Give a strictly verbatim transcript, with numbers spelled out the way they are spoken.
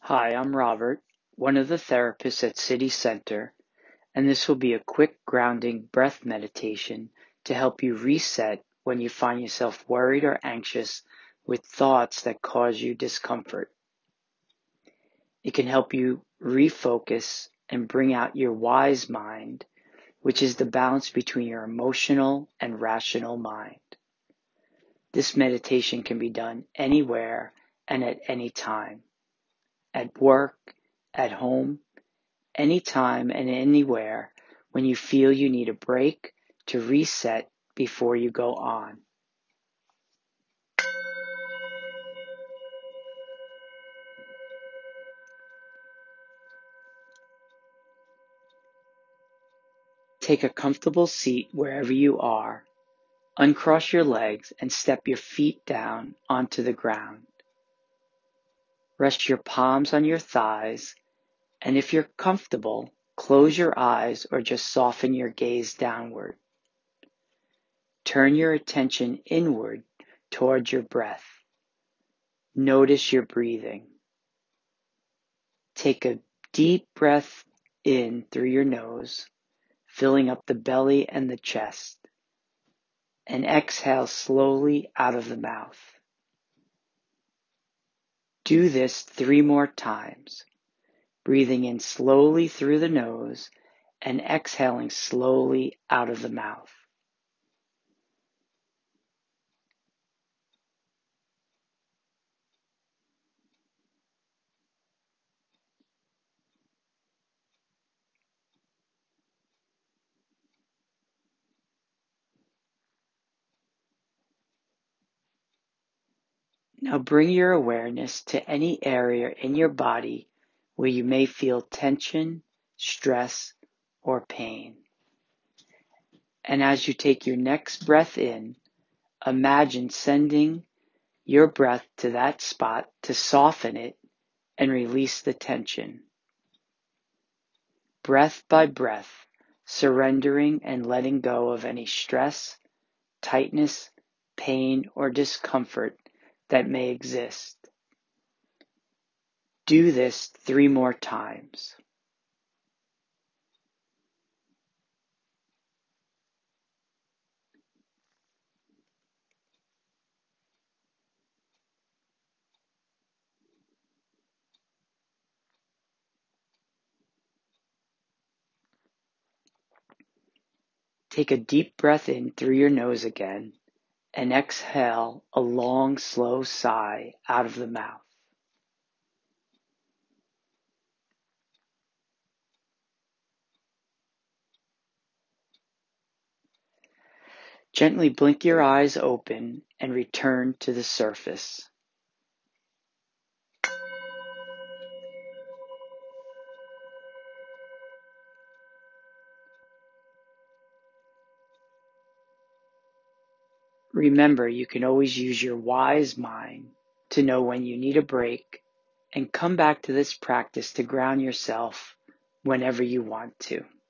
Hi, I'm Robert, one of the therapists at City Center, and this will be a quick grounding breath meditation to help you reset when you find yourself worried or anxious with thoughts that cause you discomfort. It can help you refocus and bring out your wise mind, which is the balance between your emotional and rational mind. This meditation can be done anywhere and at any time. At work, at home, anytime and anywhere when you feel you need a break to reset before you go on. Take a comfortable seat wherever you are. Uncross your legs and step your feet down onto the ground. Rest your palms on your thighs, and if you're comfortable, close your eyes or just soften your gaze downward. Turn your attention inward towards your breath. Notice your breathing. Take a deep breath in through your nose, filling up the belly and the chest, and exhale slowly out of the mouth. Do this three more times, breathing in slowly through the nose and exhaling slowly out of the mouth. Now bring your awareness to any area in your body where you may feel tension, stress, or pain. And as you take your next breath in, imagine sending your breath to that spot to soften it and release the tension. Breath by breath, surrendering and letting go of any stress, tightness, pain, or discomfort that may exist. Do this three more times. Take a deep breath in through your nose again and exhale a long, slow sigh out of the mouth. Gently blink your eyes open and return to the surface. Remember, you can always use your wise mind to know when you need a break and come back to this practice to ground yourself whenever you want to.